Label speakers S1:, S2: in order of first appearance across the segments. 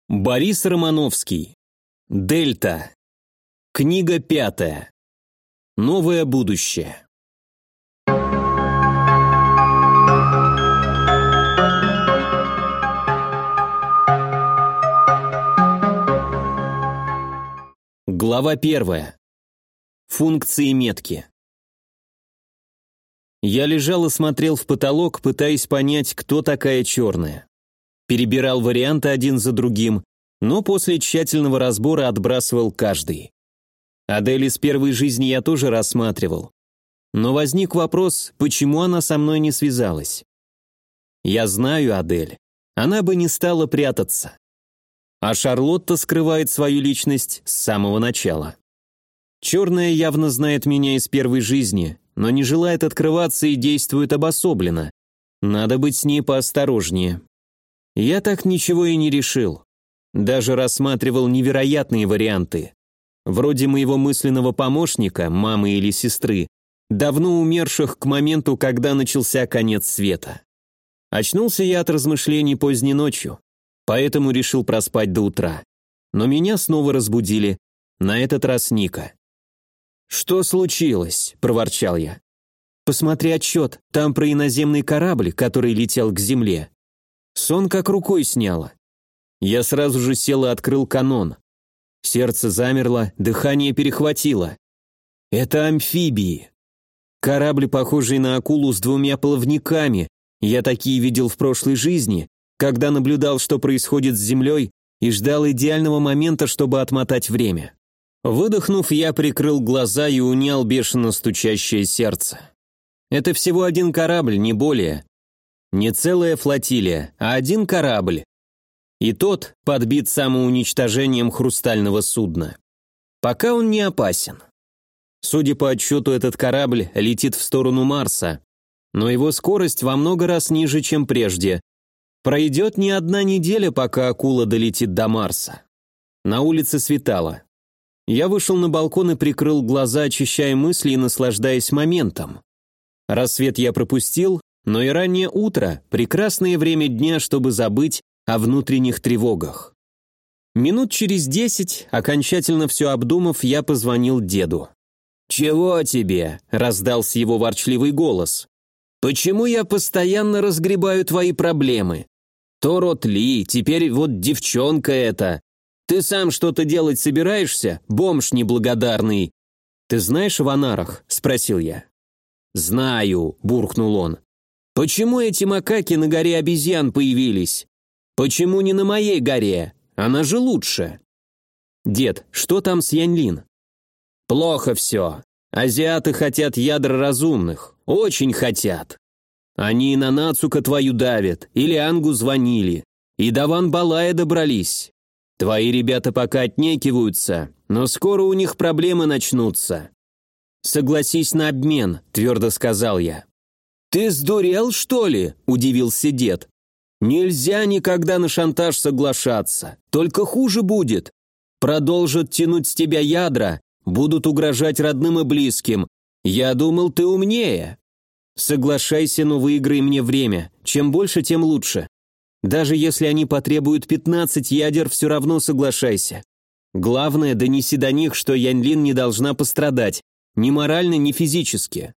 S1: Борис Романовский. Дельта. Книга 5. Новое будущее. Глава 1. Функции метки. Я лежал и смотрел в потолок, пытаясь понять, кто такая черная. Перебирал варианты один за другим, но после тщательного разбора отбрасывал каждый. Адель из первой жизни я тоже рассматривал. Но возник вопрос, почему она со мной не связалась. Я знаю Адель. Она бы не стала прятаться. А Шарлотта скрывает свою личность с самого начала. Черная явно знает меня из первой жизни, но не желает открываться и действует обособленно. Надо быть с ней поосторожнее. Я так ничего и не решил. Даже рассматривал невероятные варианты. Вроде моего мысленного помощника, мамы или сестры, давно умерших к моменту, когда начался конец света. Очнулся я от размышлений поздней ночью, поэтому решил проспать до утра. Но меня снова разбудили, на этот раз Ника. «Что случилось?» – проворчал я. «Посмотри отчет, там про иноземный корабль, который летел к Земле». Сон как рукой сняло. Я сразу же сел и открыл канон. Сердце замерло, дыхание перехватило. Это амфибии. Корабль, похожий на акулу с 2 плавниками. Я такие видел в прошлой жизни, когда наблюдал, что происходит с Землей, и ждал идеального момента, чтобы отмотать время. Выдохнув, я прикрыл глаза и унял бешено стучащее сердце. Это всего один корабль, не более. Не целая флотилия, а один корабль. И тот подбит самоуничтожением хрустального судна. Пока он не опасен. Судя по отчету, этот корабль летит в сторону Марса, но его скорость во много раз ниже, чем прежде. Пройдет не одна неделя, пока акула долетит до Марса. На улице светало. Я вышел на балкон и прикрыл глаза, очищая мысли и наслаждаясь моментом. Рассвет я пропустил, но и раннее утро – прекрасное время дня, чтобы забыть о внутренних тревогах. Минут через 10, окончательно все обдумав, я позвонил деду. «Чего тебе?» – раздался его ворчливый голос. «Почему я постоянно разгребаю твои проблемы? То род Ли, теперь вот девчонка эта. Ты сам что-то делать собираешься, бомж неблагодарный?» «Ты знаешь о Ванарах?» – спросил я. «Знаю», – буркнул он. «Почему эти макаки на горе обезьян появились? Почему не на моей горе? Она же лучше». «Дед, что там с Яньлин?» «Плохо все. Азиаты хотят ядра разумных. Очень хотят. Они и на Нацука твою давят, или Ангу звонили, и до Ван Балая добрались. Твои ребята пока отнекиваются, но скоро у них проблемы начнутся». «Согласись на обмен», – твердо сказал я. «Ты сдурел, что ли?» – удивился дед. «Нельзя никогда на шантаж соглашаться, только хуже будет. Продолжат тянуть с тебя ядра, будут угрожать родным и близким. Я думал, ты умнее». «Соглашайся, но выиграй мне время. Чем больше, тем лучше. Даже если они потребуют 15 ядер, все равно соглашайся. Главное, донеси до них, что Яньлин не должна пострадать, ни морально, ни физически».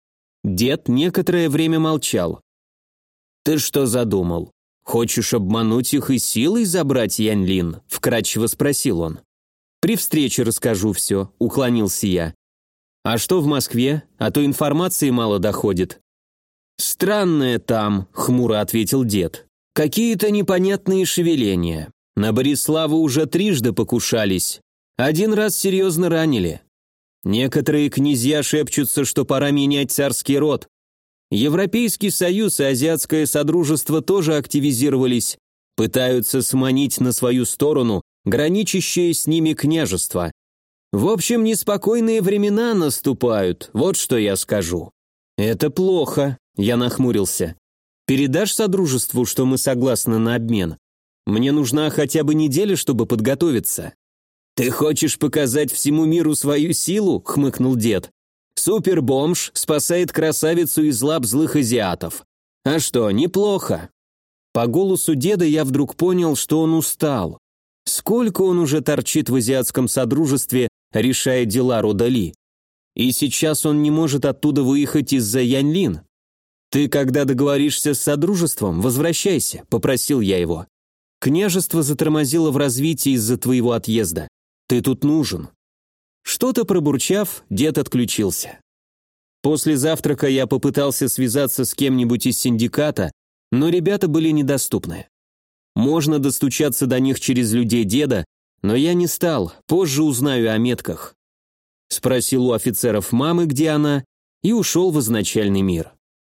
S1: Дед некоторое время молчал. «Ты что задумал? Хочешь обмануть их и силой забрать Яньлин?» – вкратчиво спросил он. «При встрече расскажу все», – уклонился я. «А что в Москве? А то информации мало доходит». «Странное там», – хмуро ответил дед. «Какие-то непонятные шевеления. На Бориславу уже 3 покушались. 1 раз серьезно ранили. Некоторые князья шепчутся, что пора менять царский род. Европейский союз и азиатское содружество тоже активизировались, пытаются сманить на свою сторону граничащее с ними княжество. В общем, неспокойные времена наступают, вот что я скажу». «Это плохо», — я нахмурился. «Передашь содружеству, что мы согласны на обмен? Мне нужна хотя бы неделя, чтобы подготовиться». «Ты хочешь показать всему миру свою силу?» — хмыкнул дед. «Супербомж спасает красавицу из лап злых азиатов. А что, неплохо». По голосу деда я вдруг понял, что он устал. Сколько он уже торчит в азиатском содружестве, решая дела рода Ли. И сейчас он не может оттуда выехать из-за Яньлин. «Ты, когда договоришься с содружеством, возвращайся», — попросил я его. «Княжество затормозило в развитии из-за твоего отъезда. Ты тут нужен». Что-то пробурчав, дед отключился. После завтрака я попытался связаться с кем-нибудь из синдиката, но ребята были недоступны. Можно достучаться до них через людей деда, но я не стал, позже узнаю о метках. Спросил у офицеров мамы, где она, и ушел в изначальный мир.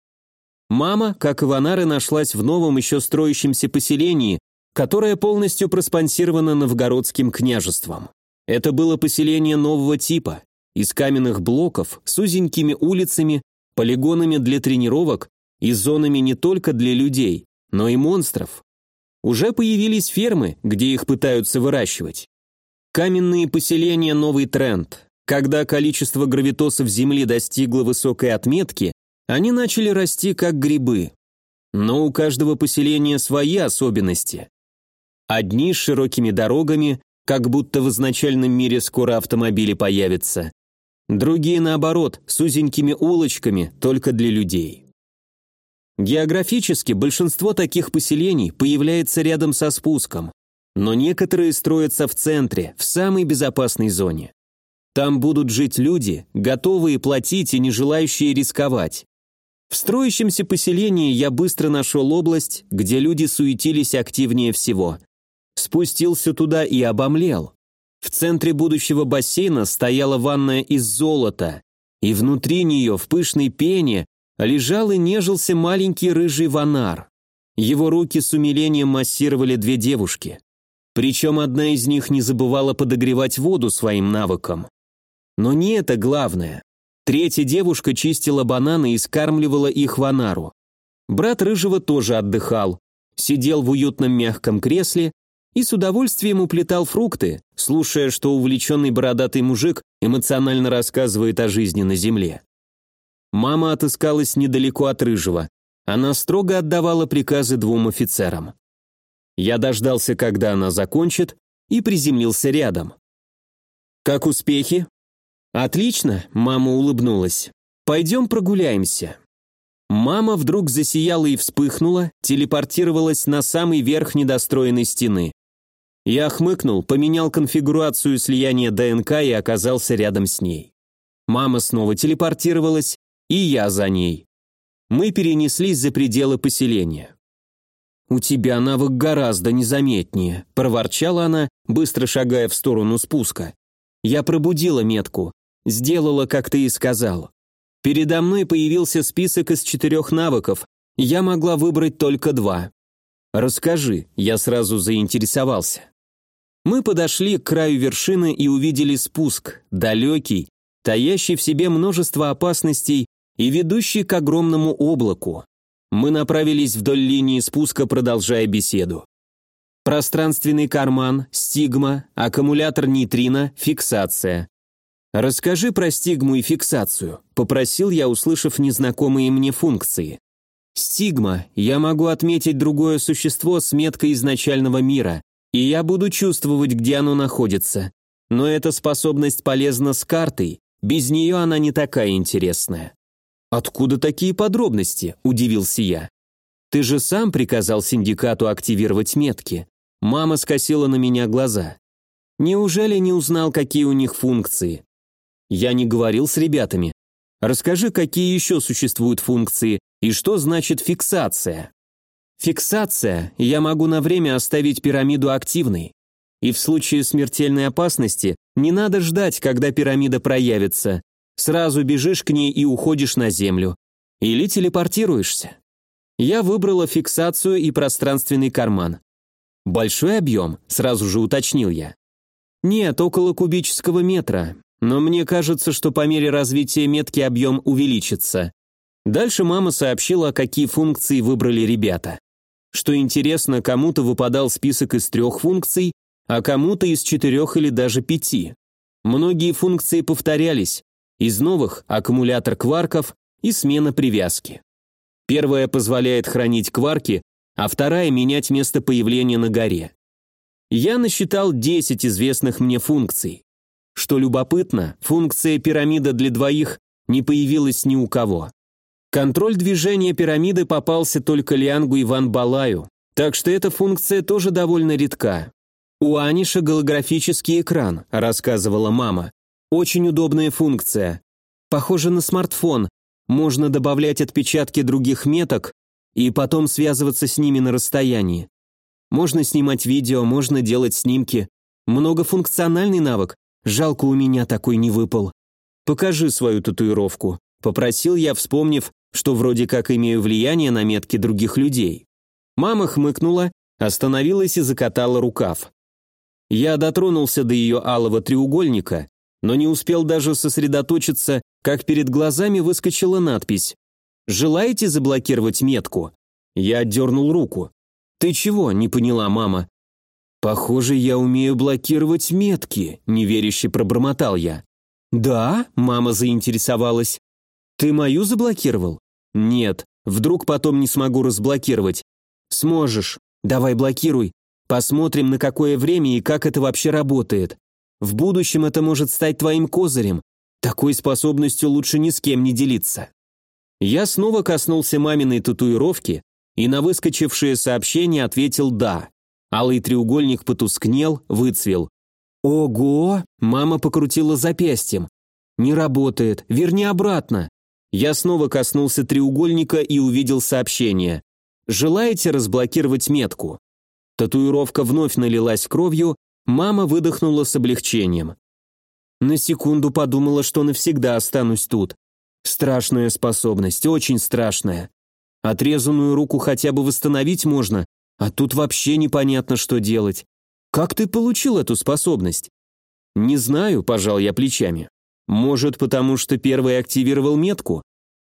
S1: Мама, как и Ванары, нашлась в новом еще строящемся поселении, которое полностью проспонсировано новгородским княжеством. Это было поселение нового типа, из каменных блоков, с узенькими улицами, полигонами для тренировок и зонами не только для людей, но и монстров. Уже появились фермы, где их пытаются выращивать. Каменные поселения – новый тренд. Когда количество гравитосов Земли достигло высокой отметки, они начали расти как грибы. Но у каждого поселения свои особенности. Одни с широкими дорогами, как будто в изначальном мире скоро автомобили появятся. Другие, наоборот, с узенькими улочками, только для людей. Географически большинство таких поселений появляется рядом со спуском, но некоторые строятся в центре, в самой безопасной зоне. Там будут жить люди, готовые платить и не желающие рисковать. В строящемся поселении я быстро нашел область, где люди суетились активнее всего. Спустился туда и обомлел. В центре будущего бассейна стояла ванная из золота, и внутри нее в пышной пене лежал и нежился маленький рыжий ванар. Его руки с умилением массировали две девушки. Причем одна из них не забывала подогревать воду своим навыком. Но не это главное. Третья девушка чистила бананы и скармливала их ванару. Брат рыжего тоже отдыхал, сидел в уютном мягком кресле и с удовольствием уплетал фрукты, слушая, что увлеченный бородатый мужик эмоционально рассказывает о жизни на земле. Мама отыскалась недалеко от рыжего. Она строго отдавала приказы двум офицерам. Я дождался, когда она закончит, и приземлился рядом. «Как успехи?» «Отлично», — мама улыбнулась. «Пойдем прогуляемся». Мама вдруг засияла и вспыхнула, телепортировалась на самый верх недостроенной стены. Я хмыкнул, поменял конфигурацию слияния ДНК и оказался рядом с ней. Мама снова телепортировалась, и я за ней. Мы перенеслись за пределы поселения. «У тебя навык гораздо незаметнее», – проворчала она, быстро шагая в сторону спуска. Я пробудила метку, сделала, как ты и сказал. Передо мной появился список из 4 навыков, я могла выбрать только 2. «Расскажи», – я сразу заинтересовался. Мы подошли к краю вершины и увидели спуск, далекий, таящий в себе множество опасностей и ведущий к огромному облаку. Мы направились вдоль линии спуска, продолжая беседу. Пространственный карман, стигма, аккумулятор нейтрино, фиксация. «Расскажи про стигму и фиксацию», – попросил я, услышав незнакомые мне функции. «Стигма, я могу отметить другое существо с меткой изначального мира, и я буду чувствовать, где оно находится. Но эта способность полезна с картой, без нее она не такая интересная». «Откуда такие подробности?» – удивился я. «Ты же сам приказал синдикату активировать метки». Мама скосила на меня глаза. «Неужели не узнал, какие у них функции?» «Я не говорил с ребятами. Расскажи, какие еще существуют функции и что значит фиксация?» «Фиксация. Я могу на время оставить пирамиду активной. И в случае смертельной опасности не надо ждать, когда пирамида проявится. Сразу бежишь к ней и уходишь на землю. Или телепортируешься». Я выбрала фиксацию и пространственный карман. «Большой объем?» – сразу же уточнил я. «Нет, около кубического метра, но мне кажется, что по мере развития метки объем увеличится». Дальше мама сообщила, какие функции выбрали ребята. Что интересно, кому-то выпадал список из 3 функций, а кому-то из 4 или даже 5. Многие функции повторялись. Из новых – аккумулятор кварков и смена привязки. Первая позволяет хранить кварки, а вторая – менять место появления на горе. Я насчитал 10 известных мне функций. Что любопытно, функция пирамида для двоих не появилась ни у кого. Контроль движения пирамиды попался только Лиангу и Ван Балаю, так что эта функция тоже довольно редка. «У Аниша голографический экран», – рассказывала мама. «Очень удобная функция. Похоже на смартфон. Можно добавлять отпечатки других меток и потом связываться с ними на расстоянии. Можно снимать видео, можно делать снимки. Многофункциональный навык. Жалко, у меня такой не выпал. Покажи свою татуировку», – попросил я, вспомнив, что вроде как имею влияние на метки других людей. Мама хмыкнула, остановилась и закатала рукав. Я дотронулся до ее алого треугольника, но не успел даже сосредоточиться, как перед глазами выскочила надпись «Желаете заблокировать метку?» Я отдернул руку. «Ты чего?» – не поняла мама. «Похоже, я умею блокировать метки», – неверяще пробормотал я. «Да?» – мама заинтересовалась. «Ты мою заблокировал?» «Нет, вдруг потом не смогу разблокировать». «Сможешь. Давай блокируй. Посмотрим, на какое время и как это вообще работает. В будущем это может стать твоим козырем. Такой способностью лучше ни с кем не делиться». Я снова коснулся маминой татуировки и на выскочившее сообщение ответил «да». Алый треугольник потускнел, выцвел. «Ого!» – мама покрутила запястьем. «Не работает. Верни обратно». Я снова коснулся треугольника и увидел сообщение. «Желаете разблокировать метку?» Татуировка вновь налилась кровью, мама выдохнула с облегчением. На секунду подумала, что навсегда останусь тут. Страшная способность, очень страшная. Отрезанную руку хотя бы восстановить можно, а тут вообще непонятно, что делать. Как ты получил эту способность? Не знаю, пожал я плечами. Может, потому что первый активировал метку?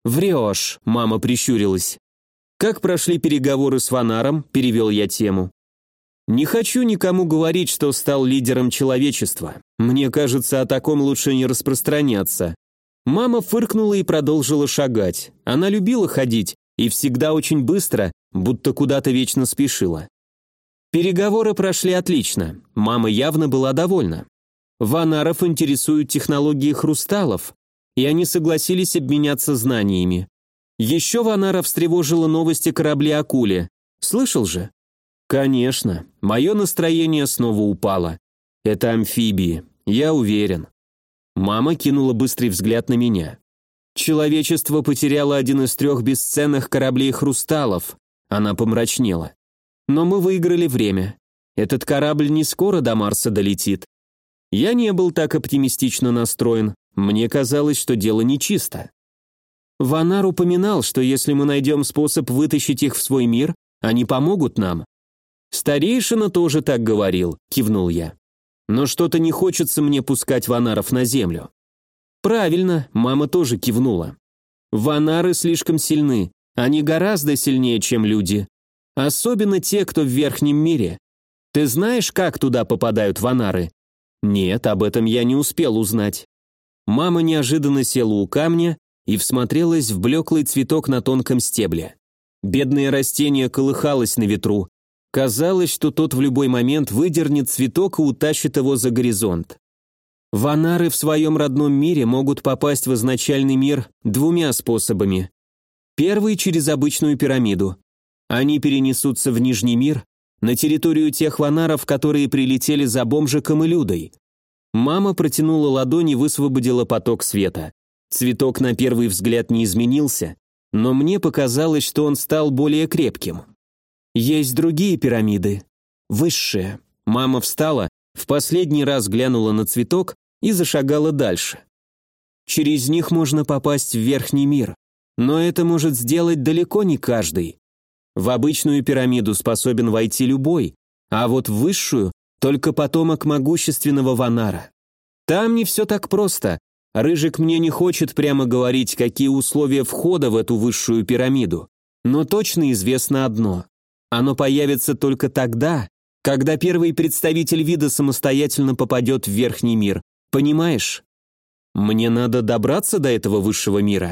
S1: Врешь, мама прищурилась. Как прошли переговоры с Ванаром, перевел я тему. Не хочу никому говорить, что стал лидером человечества. Мне кажется, о таком лучше не распространяться. Мама фыркнула и продолжила шагать. Она любила ходить и всегда очень быстро, будто куда-то вечно спешила. Переговоры прошли отлично. Мама явно была довольна. Ванаров интересуют технологии хрусталов, и они согласились обменяться знаниями. Еще Ванара встревожила новости корабля «Акуле». Слышал же? Конечно, мое настроение снова упало. Это амфибии, я уверен. Мама кинула быстрый взгляд на меня. Человечество потеряло один из 3 бесценных кораблей хрусталов. Она помрачнела. Но мы выиграли время. Этот корабль не скоро до Марса долетит. Я не был так оптимистично настроен. Мне казалось, что дело нечисто. Ванар упоминал, что если мы найдем способ вытащить их в свой мир, они помогут нам. «Старейшина тоже так говорил», – кивнул я. «Но что-то не хочется мне пускать ванаров на землю». «Правильно», – мама тоже кивнула. «Ванары слишком сильны, они гораздо сильнее, чем люди. Особенно те, кто в верхнем мире. Ты знаешь, как туда попадают ванары?» «Нет, об этом я не успел узнать». Мама неожиданно села у камня и всмотрелась в блеклый цветок на тонком стебле. Бедное растение колыхалось на ветру. Казалось, что тот в любой момент выдернет цветок и утащит его за горизонт. Ванары в своем родном мире могут попасть в изначальный мир 2 способами. Первый – через обычную пирамиду. Они перенесутся в Нижний мир, на территорию тех ванаров, которые прилетели за бомжиком и Людой. Мама протянула ладонь и высвободила поток света. Цветок на первый взгляд не изменился, но мне показалось, что он стал более крепким. Есть другие пирамиды. Высшие. Мама встала, в последний раз глянула на цветок и зашагала дальше. Через них можно попасть в верхний мир, но это может сделать далеко не каждый. В обычную пирамиду способен войти любой, а вот в высшую только потомок могущественного ванара. Там не все так просто. Рыжик мне не хочет прямо говорить, какие условия входа в эту высшую пирамиду, но точно известно одно. Оно появится только тогда, когда первый представитель вида самостоятельно попадет в верхний мир. Понимаешь? Мне надо добраться до этого высшего мира.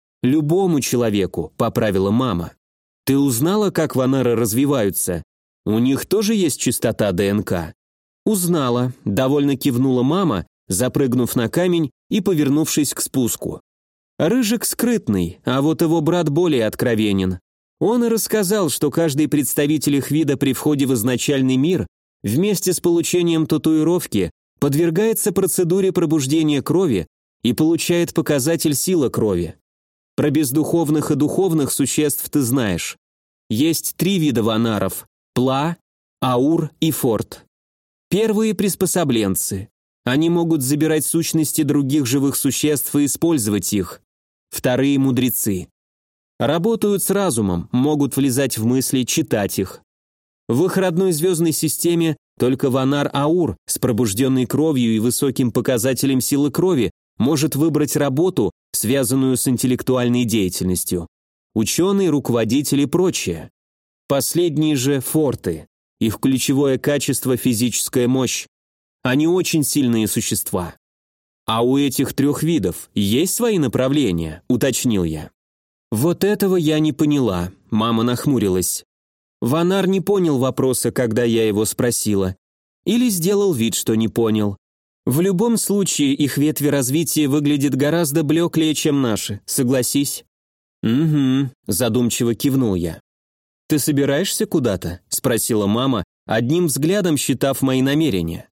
S1: Любому человеку, поправила мама. Ты узнала, как ванары развиваются? У них тоже есть чистота ДНК? Узнала, довольно кивнула мама, запрыгнув на камень и повернувшись к спуску. Рыжик скрытный, а вот его брат более откровенен. Он и рассказал, что каждый представитель их вида при входе в изначальный мир вместе с получением татуировки подвергается процедуре пробуждения крови и получает показатель силы крови. Про бездуховных и духовных существ ты знаешь. Есть 3 вида ванаров – Пла, Аур и Форт. Первые – приспособленцы. Они могут забирать сущности других живых существ и использовать их. Вторые – мудрецы. Работают с разумом, могут влезать в мысли, читать их. В их родной звездной системе только Ванар-Аур с пробужденной кровью и высоким показателем силы крови может выбрать работу, связанную с интеллектуальной деятельностью. Ученый, руководитель и прочее. Последние же – форты. Их ключевое качество – физическая мощь. Они очень сильные существа. А у этих 3 видов есть свои направления, уточнил я. Вот этого я не поняла, мама нахмурилась. Ванар не понял вопроса, когда я его спросила. Или сделал вид, что не понял. В любом случае, их ветви развития выглядят гораздо блеклее, чем наши, согласись? Угу, задумчиво кивнул я. Ты собираешься куда-то? Спросила мама, одним взглядом считав мои намерения.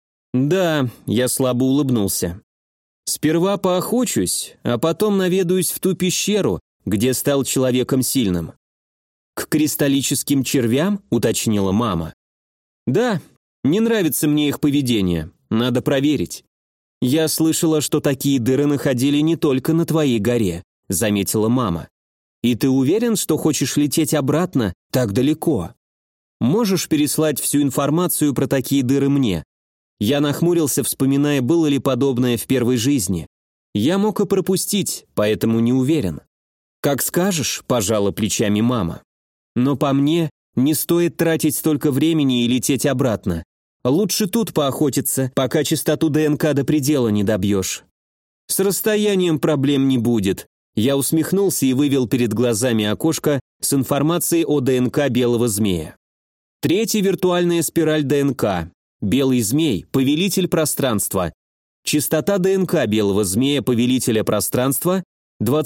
S1: Да, я слабо улыбнулся. Сперва поохочусь, а потом наведаюсь в ту пещеру, где стал человеком сильным. К кристаллическим червям, уточнила мама. Да, не нравится мне их поведение, надо проверить. Я слышала, что такие дыры находили не только на твоей горе, заметила мама. И ты уверен, что хочешь лететь обратно так далеко? Можешь переслать всю информацию про такие дыры мне? Я нахмурился, вспоминая, было ли подобное в первой жизни. Я мог и пропустить, поэтому не уверен. «Как скажешь», – пожала плечами мама. «Но по мне, не стоит тратить столько времени и лететь обратно. Лучше тут поохотиться, пока частоту ДНК до предела не добьешь». «С расстоянием проблем не будет». Я усмехнулся и вывел перед глазами окошко с информацией о ДНК белого змея. 3-я виртуальная спираль ДНК. Белый змей – повелитель пространства. Частота ДНК белого змея, повелителя пространства –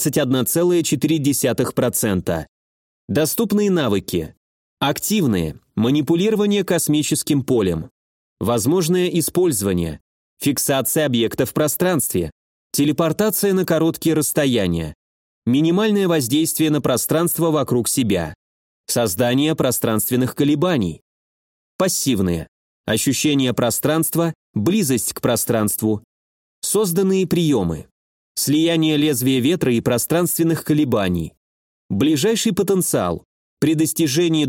S1: 21,4%. Доступные навыки. Активные. Манипулирование космическим полем. Возможное использование. Фиксация объекта в пространстве. Телепортация на короткие расстояния. Минимальное воздействие на пространство вокруг себя. Создание пространственных колебаний. Пассивные. Ощущение пространства, близость к пространству. Созданные приемы. Слияние лезвия ветра и пространственных колебаний. Ближайший потенциал. При достижении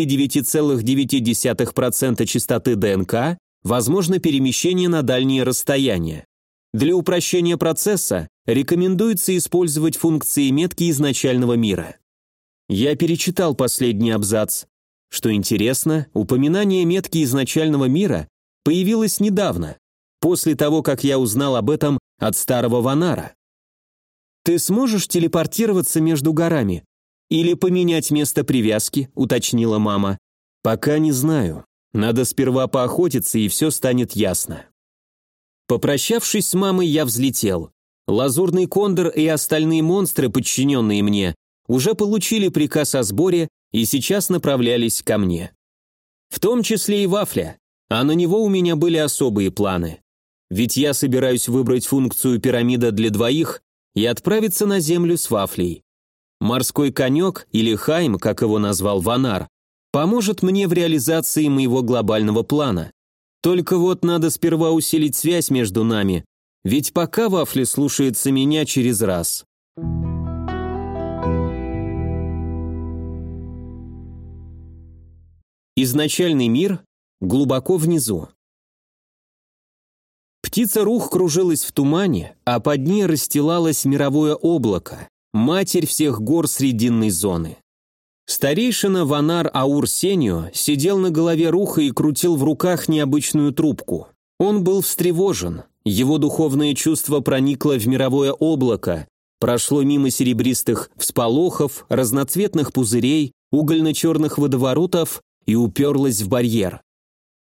S1: 29,9% частоты ДНК возможно перемещение на дальние расстояния. Для упрощения процесса рекомендуется использовать функции метки изначального мира. Я перечитал последний абзац. Что интересно, упоминание метки изначального мира появилось недавно, после того, как я узнал об этом от старого Ванара. «Ты сможешь телепортироваться между горами? Или поменять место привязки?» – уточнила мама. «Пока не знаю. Надо сперва поохотиться, и все станет ясно». Попрощавшись с мамой, я взлетел. Лазурный кондор и остальные монстры, подчиненные мне, уже получили приказ о сборе и сейчас направлялись ко мне. В том числе и Вафля, а на него у меня были особые планы. Ведь я собираюсь выбрать функцию пирамида для 2 и отправиться на Землю с Вафлей. Морской конек, или Хайм, как его назвал Ванар, поможет мне в реализации моего глобального плана. Только вот надо сперва усилить связь между нами, ведь пока Вафля слушается меня через раз. Изначальный мир глубоко внизу. Птица-рух кружилась в тумане, а под ней расстилалось мировое облако, матерь всех гор срединной зоны. Старейшина Ванар Аур Сенью сидел на голове руха и крутил в руках необычную трубку. Он был встревожен, его духовное чувство проникло в мировое облако, прошло мимо серебристых всполохов, разноцветных пузырей, угольно-черных водоворотов и уперлось в барьер.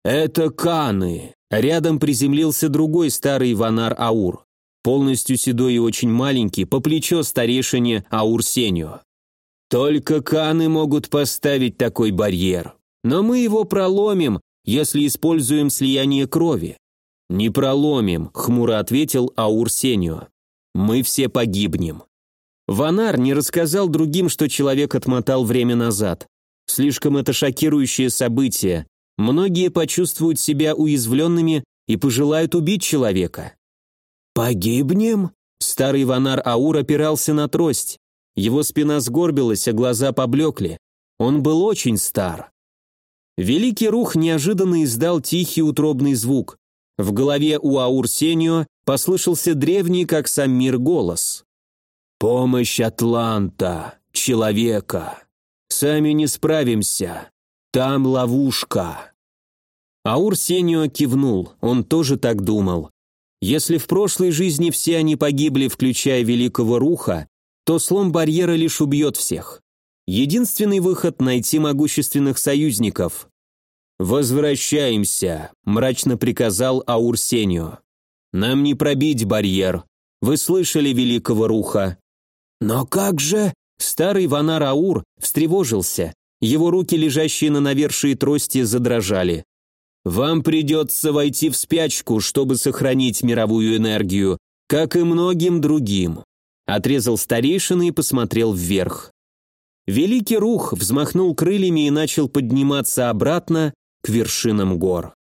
S1: «Это Каны!» Рядом приземлился другой старый Ванар-Аур, полностью седой и очень маленький, по плечо старейшине Аур-Сенью. «Только Каны могут поставить такой барьер, но мы его проломим, если используем слияние крови». «Не проломим», — хмуро ответил Аур-Сенью. «Мы все погибнем». Ванар не рассказал другим, что человек отмотал время назад. Слишком это шокирующее событие. Многие почувствуют себя уязвленными и пожелают убить человека. «Погибнем?» Старый Ванар-Аур опирался на трость. Его спина сгорбилась, а глаза поблекли. Он был очень стар. Великий Рух неожиданно издал тихий утробный звук. В голове у Аур-Сенью послышался древний, как сам мир, голос. «Помощь Атланта, человека. Сами не справимся. Там ловушка». Аур-Сенью кивнул, он тоже так думал. Если в прошлой жизни все они погибли, включая Великого Руха, то слом барьера лишь убьет всех. Единственный выход — найти могущественных союзников. «Возвращаемся», — мрачно приказал Аур-Сенью. «Нам не пробить барьер. Вы слышали Великого Руха?» «Но как же...» Старый Ванар-Аур встревожился. Его руки, лежащие на навершии трости, задрожали. «Вам придется войти в спячку, чтобы сохранить мировую энергию, как и многим другим», — отрезал старейшина и посмотрел вверх. Великий Рух взмахнул крыльями и начал подниматься обратно к вершинам гор.